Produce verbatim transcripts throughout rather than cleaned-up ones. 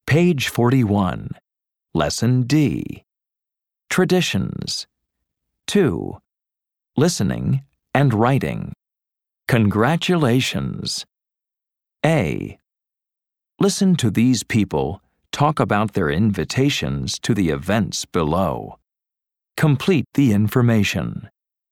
Page forty-one. Lesson D. Traditions. two. Listening and writing. Congratulations. A. Listen to these people talk about their invitations to the events below. Complete the information.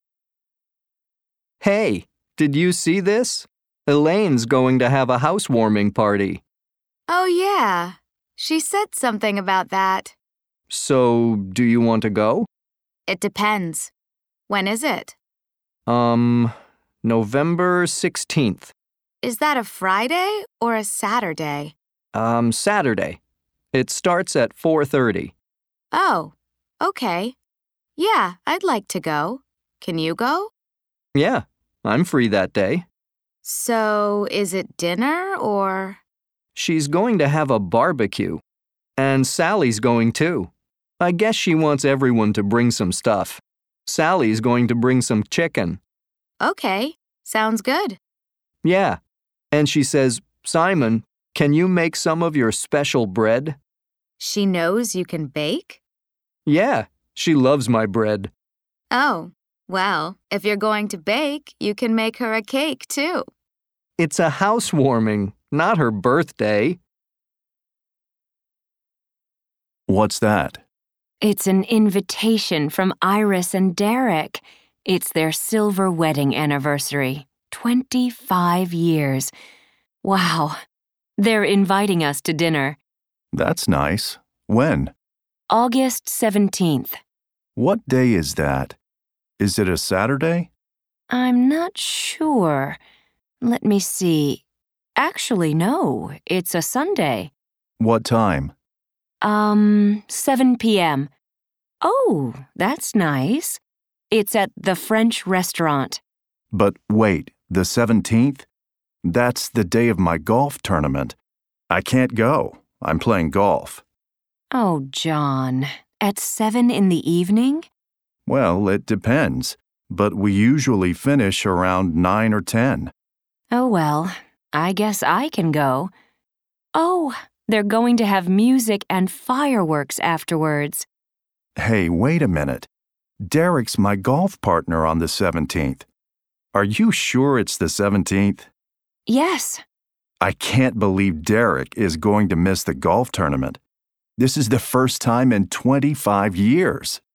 Hey, did you see this? Elaine's going to have a housewarming party. Oh, yeah. She said something about that. So, do you want to go? It depends. When is it? Um, November sixteenth. Is that a Friday or a Saturday? Um, Saturday. It starts at four thirty. Oh, okay. Yeah, I'd like to go. Can you go? Yeah, I'm free that day. So, is it dinner or? She's going to have a barbecue. And Sally's going too. I guess she wants everyone to bring some stuff. Sally's going to bring some chicken. Okay, sounds good. Yeah. And she says, Simon, can you make some of your special bread? She knows you can bake? Yeah, she loves my bread. Oh, well, if you're going to bake, you can make her a cake too. It's a housewarming, not her birthday. What's that? It's an invitation from Iris and Derek. It's their silver wedding anniversary. twenty-five years. Wow. They're inviting us to dinner. That's nice. When? August seventeenth. What day is that? Is it a Saturday? I'm not sure. Let me see. Actually, no. It's a Sunday. What time? Um, seven p.m. Oh, that's nice. It's at the French restaurant. But wait, the seventeenth? That's the day of my golf tournament. I can't go. I'm playing golf. Oh, John. At seven in the evening? Well, it depends, but we usually finish around nine or ten. Oh, well, I guess I can go. Oh, they're going to have music and fireworks afterwards. Hey, wait a minute. Derek's my golf partner on the seventeenth. Are you sure it's the seventeenth? Yes. I can't believe Derek is going to miss the golf tournament. This is the first time in twenty-five years.